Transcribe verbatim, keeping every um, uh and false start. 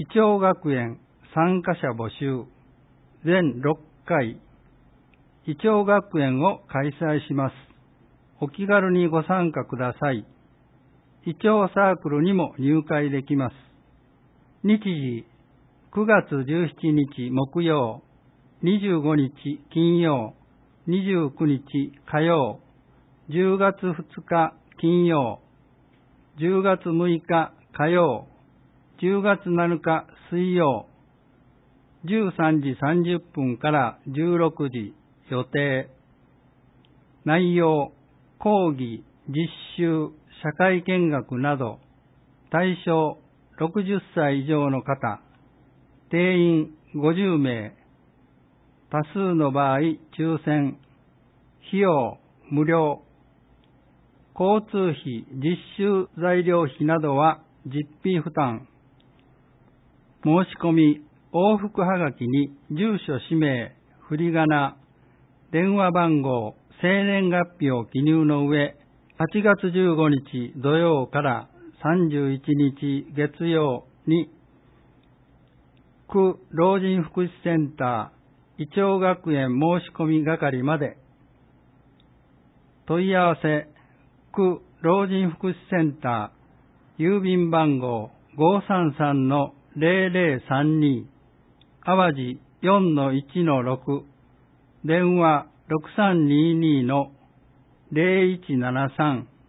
イチョウ学園参加者募集全ろっかいイチョウ学園を開催します。お気軽にご参加ください。イチョウサークルにも入会できます。日時くがつじゅうしちにち木曜、にじゅうごにち金曜、にじゅうくにち火曜、じゅうがつふつか金曜、じゅうがつむいか火曜、じゅうがつなのか水曜、じゅうさんじさんじゅっぷんからじゅうろくじ予定。内容、講義、実習、社会見学など、対象ろくじゅっさい以上の方、定員ごじゅうめい、多数の場合抽選、費用無料、交通費、実習材料費などは実費負担。申し込み、往復はがきに住所、氏名、振り仮名、電話番号、生年月日を記入の上、はちがつじゅうごにち土曜からさんじゅういちにち月曜に、区老人福祉センター、イチョウ学園申し込み係まで。問い合わせ、区老人福祉センター、郵便番号 ごーさんさんのぜろぜろさんに、淡路 よんのいちのろく、電話ろくさんにーにーのぜろいちななさん